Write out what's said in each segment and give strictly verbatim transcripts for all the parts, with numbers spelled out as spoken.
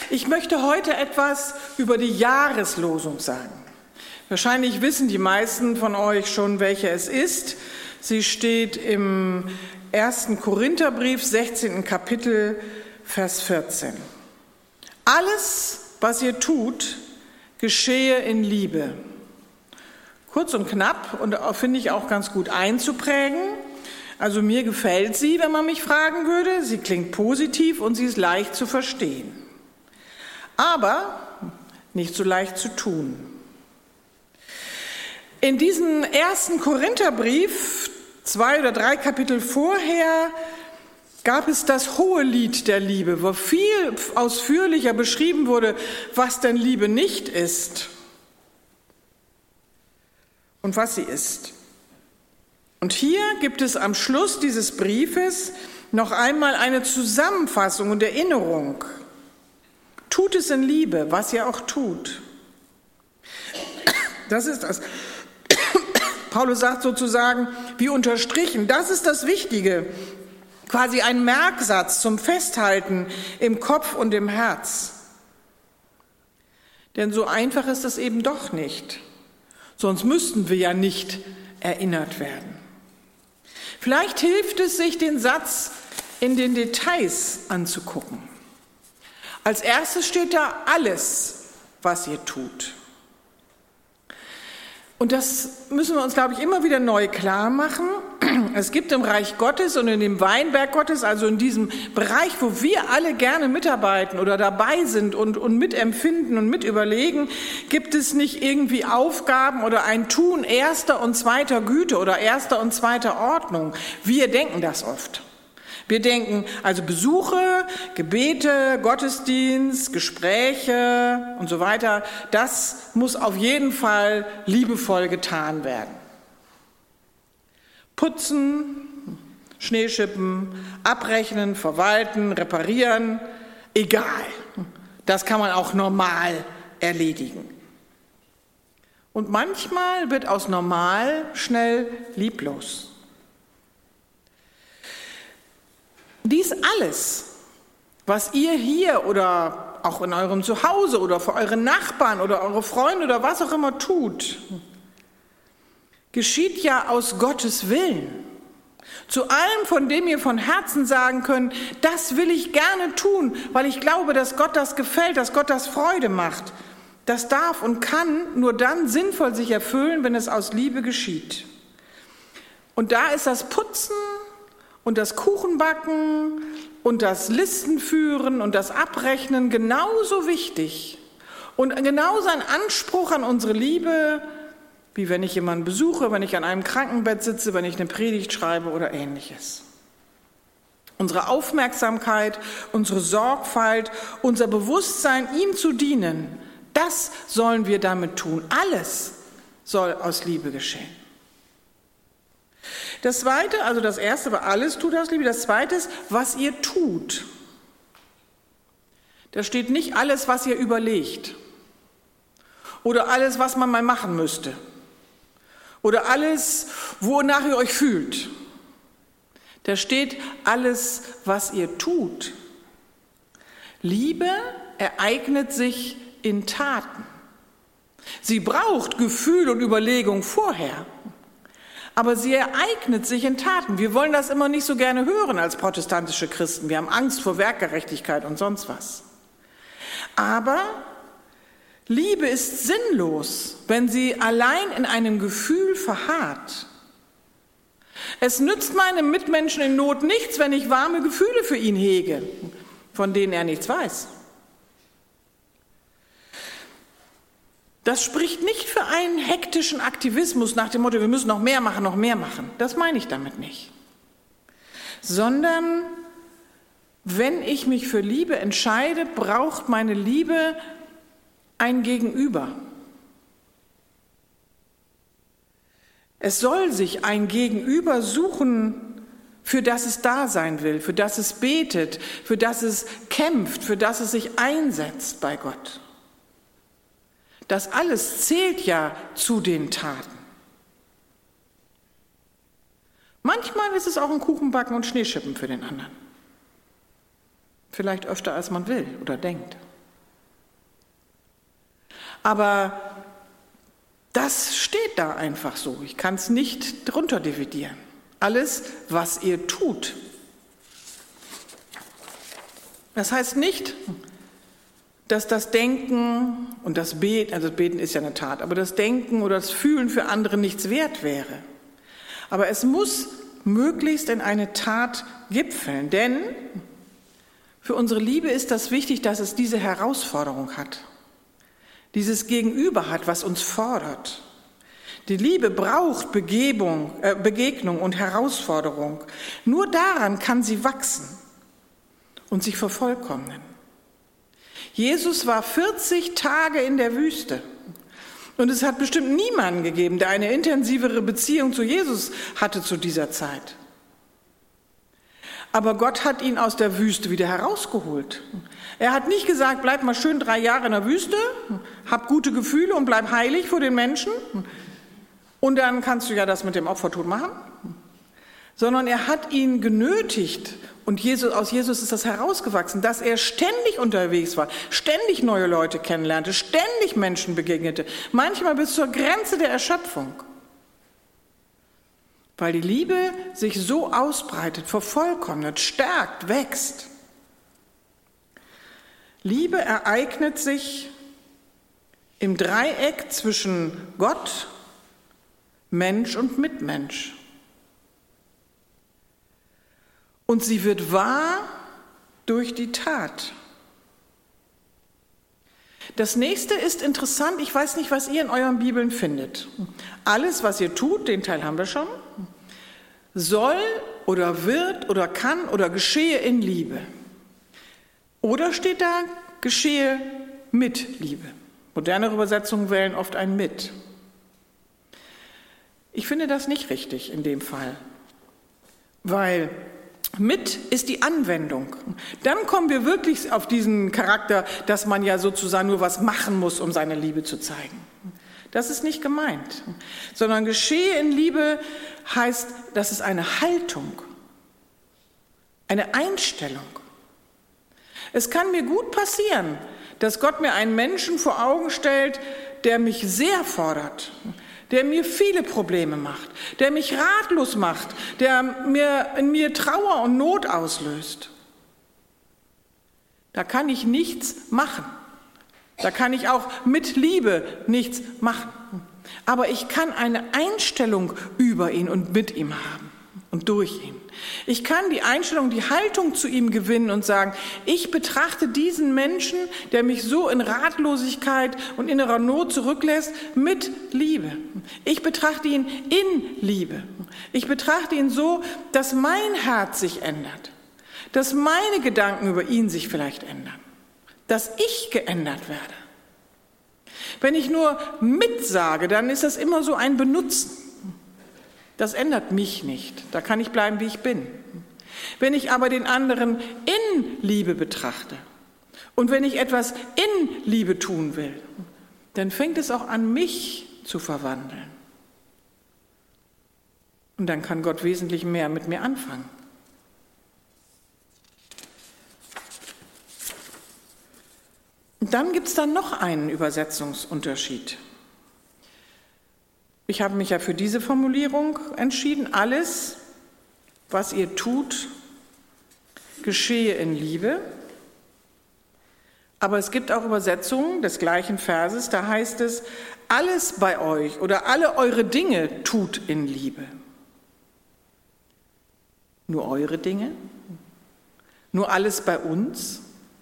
Ich möchte heute etwas über die Jahreslosung sagen. Wahrscheinlich wissen die meisten von euch schon, welche es ist. Sie steht im ersten Korintherbrief, sechzehnten Kapitel, Vers vierzehn. Alles, was ihr tut, geschehe in Liebe. Kurz und knapp und finde ich auch ganz gut einzuprägen. Also mir gefällt sie, wenn man mich fragen würde. Sie klingt positiv und sie ist leicht zu verstehen. Aber nicht so leicht zu tun. In diesem ersten Korintherbrief, zwei oder drei Kapitel vorher, gab es das Hohelied der Liebe, wo viel ausführlicher beschrieben wurde, was denn Liebe nicht ist und was sie ist. Und hier gibt es am Schluss dieses Briefes noch einmal eine Zusammenfassung und Erinnerung. Tut es in Liebe, was ihr auch tut. Das ist das. Paulus sagt sozusagen, wie unterstrichen, das ist das Wichtige. Quasi ein Merksatz zum Festhalten im Kopf und im Herz. Denn so einfach ist es eben doch nicht. Sonst müssten wir ja nicht erinnert werden. Vielleicht hilft es sich, den Satz in den Details anzugucken. Als erstes steht da alles, was ihr tut. Und das müssen wir uns, glaube ich, immer wieder neu klar machen. Es gibt im Reich Gottes und in dem Weinberg Gottes, also in diesem Bereich, wo wir alle gerne mitarbeiten oder dabei sind und, und mitempfinden und mitüberlegen, gibt es nicht irgendwie Aufgaben oder ein Tun erster und zweiter Güte oder erster und zweiter Ordnung. Wir denken das oft. Wir denken also Besuche, Gebete, Gottesdienst, Gespräche und so weiter, das muss auf jeden Fall liebevoll getan werden. Putzen, Schneeschippen, abrechnen, verwalten, reparieren, egal. Das kann man auch normal erledigen. Und manchmal wird aus normal schnell lieblos. Dies alles, was ihr hier oder auch in eurem Zuhause oder für eure Nachbarn oder eure Freunde oder was auch immer tut, geschieht ja aus Gottes Willen. Zu allem, von dem ihr von Herzen sagen könnt, das will ich gerne tun, weil ich glaube, dass Gott das gefällt, dass Gott das Freude macht. Das darf und kann nur dann sinnvoll sich erfüllen, wenn es aus Liebe geschieht. Und da ist das Putzen und das Kuchenbacken und das Listenführen und das Abrechnen genauso wichtig und genauso ein Anspruch an unsere Liebe, wie wenn ich jemanden besuche, wenn ich an einem Krankenbett sitze, wenn ich eine Predigt schreibe oder Ähnliches. Unsere Aufmerksamkeit, unsere Sorgfalt, unser Bewusstsein, ihm zu dienen, das sollen wir damit tun. Alles soll aus Liebe geschehen. Das Zweite, also das Erste war alles tut aus Liebe. Das Zweite ist, was ihr tut. Da steht nicht alles, was ihr überlegt. Oder alles, was man mal machen müsste. Oder alles, wonach ihr euch fühlt. Da steht alles, was ihr tut. Liebe ereignet sich in Taten. Sie braucht Gefühl und Überlegung vorher. Aber sie ereignet sich in Taten. Wir wollen das immer nicht so gerne hören als protestantische Christen. Wir haben Angst vor Werkgerechtigkeit und sonst was. Aber Liebe ist sinnlos, wenn sie allein in einem Gefühl verharrt. Es nützt meinem Mitmenschen in Not nichts, wenn ich warme Gefühle für ihn hege, von denen er nichts weiß. Das spricht nicht für einen hektischen Aktivismus nach dem Motto, wir müssen noch mehr machen, noch mehr machen. Das meine ich damit nicht. Sondern wenn ich mich für Liebe entscheide, braucht meine Liebe ein Gegenüber. Es soll sich ein Gegenüber suchen, für das es da sein will, für das es betet, für das es kämpft, für das es sich einsetzt bei Gott. Das alles zählt ja zu den Taten. Manchmal ist es auch ein Kuchenbacken und Schneeschippen für den anderen. Vielleicht öfter, als man will oder denkt. Aber das steht da einfach so. Ich kann es nicht drunter dividieren. Alles, was ihr tut. Das heißt nicht, dass das Denken und das Beten, also das Beten ist ja eine Tat, aber das Denken oder das Fühlen für andere nichts wert wäre. Aber es muss möglichst in eine Tat gipfeln, denn für unsere Liebe ist das wichtig, dass es diese Herausforderung hat, dieses Gegenüber hat, was uns fordert. Die Liebe braucht Begebung, äh, Begegnung und Herausforderung. Nur daran kann sie wachsen und sich vervollkommnen. Jesus war vierzig Tage in der Wüste und es hat bestimmt niemanden gegeben, der eine intensivere Beziehung zu Jesus hatte zu dieser Zeit. Aber Gott hat ihn aus der Wüste wieder herausgeholt. Er hat nicht gesagt, bleib mal schön drei Jahre in der Wüste, hab gute Gefühle und bleib heilig vor den Menschen und dann kannst du ja das mit dem Opfertod machen. Sondern er hat ihn genötigt und Jesus, aus Jesus ist das herausgewachsen, dass er ständig unterwegs war, ständig neue Leute kennenlernte, ständig Menschen begegnete, manchmal bis zur Grenze der Erschöpfung. Weil die Liebe sich so ausbreitet, vervollkommnet, stärkt, wächst. Liebe ereignet sich im Dreieck zwischen Gott, Mensch und Mitmensch. Und sie wird wahr durch die Tat. Das nächste ist interessant, ich weiß nicht, was ihr in euren Bibeln findet. Alles, was ihr tut, den Teil haben wir schon, soll oder wird oder kann oder geschehe in Liebe. Oder steht da, geschehe mit Liebe. Modernere Übersetzungen wählen oft ein mit. Ich finde das nicht richtig in dem Fall, weil mit ist die Anwendung. Dann kommen wir wirklich auf diesen Charakter, dass man ja sozusagen nur was machen muss, um seine Liebe zu zeigen. Das ist nicht gemeint, sondern geschehe in Liebe heißt, das ist eine Haltung, eine Einstellung. Es kann mir gut passieren, dass Gott mir einen Menschen vor Augen stellt, der mich sehr fordert, der mir viele Probleme macht, der mich ratlos macht, der mir, in mir Trauer und Not auslöst. Da kann ich nichts machen. Da kann ich auch mit Liebe nichts machen. Aber ich kann eine Einstellung über ihn und mit ihm haben und durch ihn. Ich kann die Einstellung, die Haltung zu ihm gewinnen und sagen, ich betrachte diesen Menschen, der mich so in Ratlosigkeit und innerer Not zurücklässt, mit Liebe. Ich betrachte ihn in Liebe. Ich betrachte ihn so, dass mein Herz sich ändert, dass meine Gedanken über ihn sich vielleicht ändern, dass ich geändert werde. Wenn ich nur mitsage, dann ist das immer so ein Benutzen. Das ändert mich nicht. Da kann ich bleiben, wie ich bin. Wenn ich aber den anderen in Liebe betrachte und wenn ich etwas in Liebe tun will, dann fängt es auch an, mich zu verwandeln. Und dann kann Gott wesentlich mehr mit mir anfangen. Und dann gibt es dann noch einen Übersetzungsunterschied. Ich habe mich ja für diese Formulierung entschieden. Alles, was ihr tut, geschehe in Liebe. Aber es gibt auch Übersetzungen des gleichen Verses, da heißt es, alles bei euch oder alle eure Dinge tut in Liebe. Nur eure Dinge? Nur alles bei uns?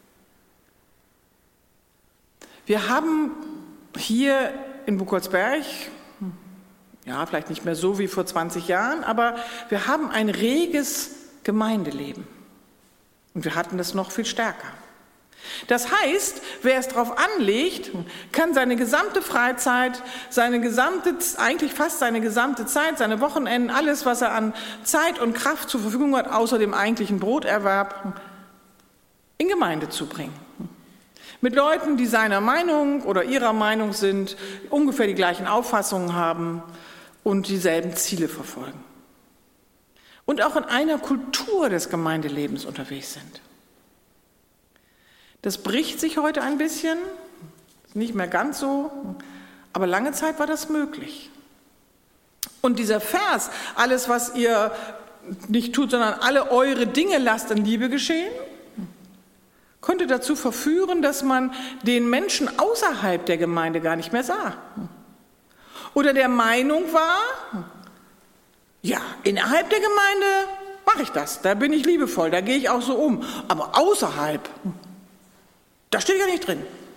Wir haben hier in Buchholzberg, ja, vielleicht nicht mehr so wie vor zwanzig Jahren, aber wir haben ein reges Gemeindeleben. Und wir hatten das noch viel stärker. Das heißt, wer es darauf anlegt, kann seine gesamte Freizeit, seine gesamte, eigentlich fast seine gesamte Zeit, seine Wochenenden, alles, was er an Zeit und Kraft zur Verfügung hat, außer dem eigentlichen Broterwerb, in Gemeinde zubringen. Mit Leuten, die seiner Meinung oder ihrer Meinung sind, ungefähr die gleichen Auffassungen haben und dieselben Ziele verfolgen. Und auch in einer Kultur des Gemeindelebens unterwegs sind. Das bricht sich heute ein bisschen, Nicht mehr ganz so, aber lange Zeit war das möglich. Und dieser Vers, alles, was ihr nicht tut, sondern alle eure Dinge lasst in Liebe geschehen, konnte dazu verführen, dass man den Menschen außerhalb der Gemeinde gar nicht mehr sah. Oder der Meinung war, ja, innerhalb der Gemeinde mache ich das, da bin ich liebevoll, da gehe ich auch so um. Aber außerhalb, da steht ja nicht drin.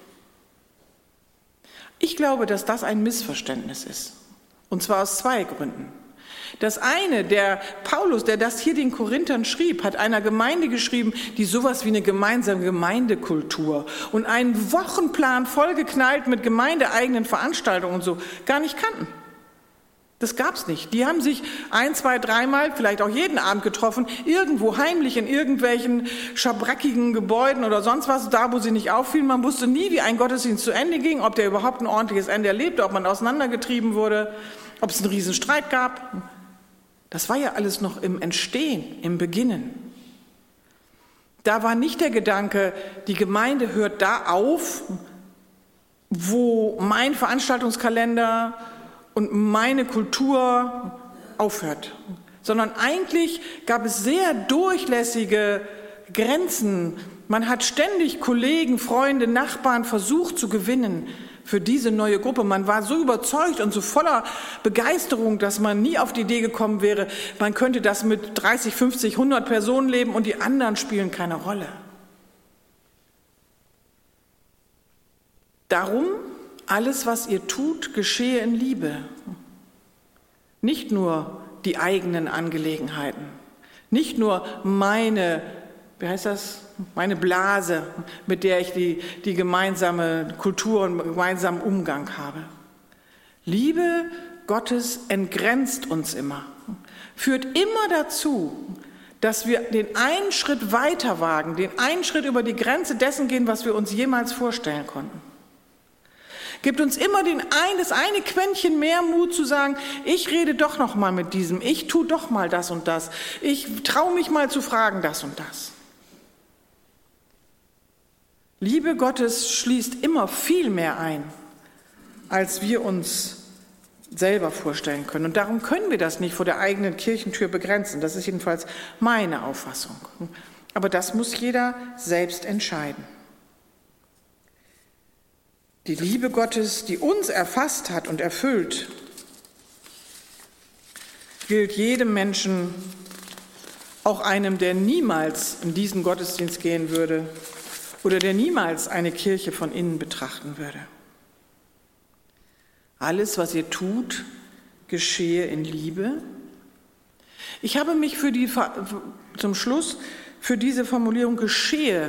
Ich glaube, dass das ein Missverständnis ist. Und zwar aus zwei Gründen. Das eine, der Paulus, der das hier den Korinthern schrieb, hat einer Gemeinde geschrieben, die sowas wie eine gemeinsame Gemeindekultur und einen Wochenplan vollgeknallt mit gemeindeeigenen Veranstaltungen und so gar nicht kannten. Das gab's nicht. Die haben sich ein, zwei, dreimal, vielleicht auch jeden Abend getroffen, irgendwo heimlich in irgendwelchen schabrackigen Gebäuden oder sonst was, da wo sie nicht auffielen. Man wusste nie, wie ein Gottesdienst zu Ende ging, ob der überhaupt ein ordentliches Ende erlebte, ob man auseinandergetrieben wurde, ob es einen riesen Streit gab. Das war ja alles noch im Entstehen, im Beginnen. Da war nicht der Gedanke, die Gemeinde hört da auf, wo mein Veranstaltungskalender und meine Kultur aufhört, sondern eigentlich gab es sehr durchlässige Grenzen. Man hat ständig Kollegen, Freunde, Nachbarn versucht zu gewinnen für diese neue Gruppe. Man war so überzeugt und so voller Begeisterung, dass man nie auf die Idee gekommen wäre, man könnte das mit dreißig, fünfzig, hundert Personen leben und die anderen spielen keine Rolle. Darum, alles, was ihr tut, geschehe in Liebe. Nicht nur die eigenen Angelegenheiten, nicht nur meine, wie heißt das, meine Blase, mit der ich die, die gemeinsame Kultur und gemeinsamen Umgang habe. Liebe Gottes entgrenzt uns immer, führt immer dazu, dass wir den einen Schritt weiter wagen, den einen Schritt über die Grenze dessen gehen, was wir uns jemals vorstellen konnten. Gibt uns immer den ein, das eine Quäntchen mehr Mut zu sagen, ich rede doch noch mal mit diesem, ich tue doch mal das und das, ich traue mich mal zu fragen das und das. Liebe Gottes schließt immer viel mehr ein, als wir uns selber vorstellen können. Und darum können wir das nicht vor der eigenen Kirchentür begrenzen. Das ist jedenfalls meine Auffassung. Aber das muss jeder selbst entscheiden. Die Liebe Gottes, die uns erfasst hat und erfüllt, gilt jedem Menschen, auch einem, der niemals in diesen Gottesdienst gehen würde oder der niemals eine Kirche von innen betrachten würde. Alles, was ihr tut, geschehe in Liebe. Ich habe mich für die, zum Schluss für diese Formulierung geschehe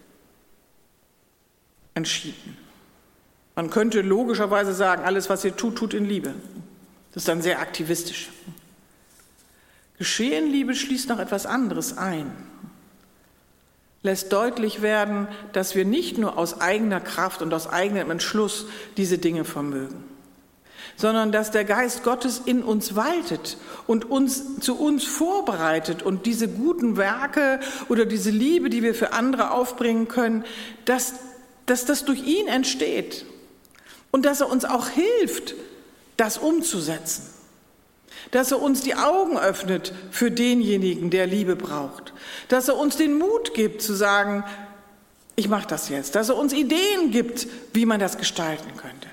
entschieden. Man könnte logischerweise sagen, alles, was ihr tut, tut in Liebe. Das ist dann sehr aktivistisch. Geschehe in Liebe schließt noch etwas anderes ein. Lässt deutlich werden, dass wir nicht nur aus eigener Kraft und aus eigenem Entschluss diese Dinge vermögen, sondern dass der Geist Gottes in uns waltet und uns zu uns vorbereitet und diese guten Werke oder diese Liebe, die wir für andere aufbringen können, dass, dass das durch ihn entsteht. Und dass er uns auch hilft, das umzusetzen. Dass er uns die Augen öffnet für denjenigen, der Liebe braucht. Dass er uns den Mut gibt, zu sagen, ich mache das jetzt. Dass er uns Ideen gibt, wie man das gestalten könnte.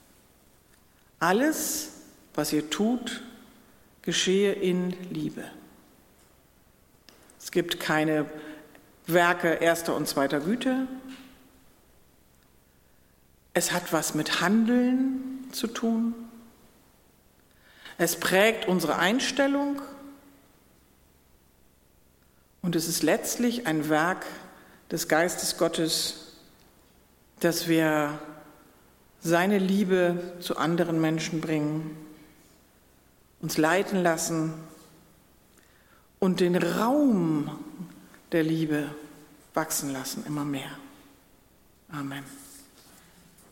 Alles, was ihr tut, geschehe in Liebe. Es gibt keine Werke erster und zweiter Güte. Es hat was mit Handeln zu tun. Es prägt unsere Einstellung. Und es ist letztlich ein Werk des Geistes Gottes, dass wir seine Liebe zu anderen Menschen bringen, uns leiten lassen und den Raum der Liebe wachsen lassen, immer mehr. Amen.